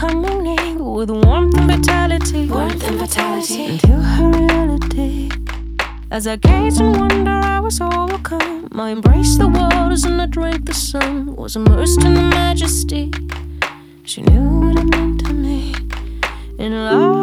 welcomingly with warmth and vitality, into her reality. As I gazed in wonder, I was overcome. I embraced the waters and I drank the sun. Was immersed in the majesty. She knew what it meant to me. In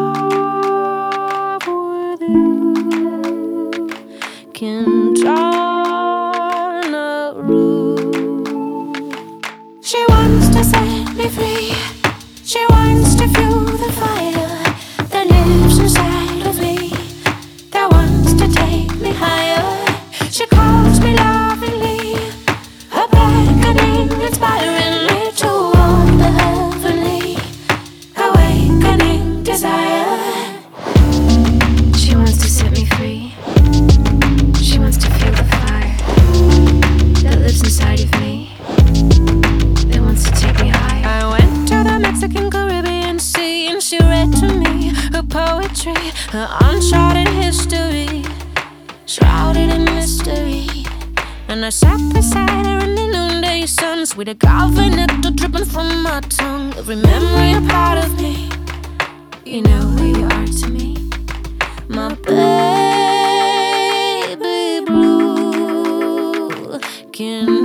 love with you can turn a room. She wants to set me free. She wants to fuel the fire that lives inside of me, that wants to take me higher. She calls me lovingly, her beckoning, inspiring me to walk the heavenly, awakening desire. She wants to set me free. She wants to feel the fire that lives inside of me, that wants to take me higher. I went to the Mexican Caribbean Sea and she read to me her poetry, her uncharted history, shrouded in mystery. And I sat beside her in the noonday sun, sweet agave nectar dripping from my tongue. Every memory a part of me. You know who you are to me, my baby blue. Can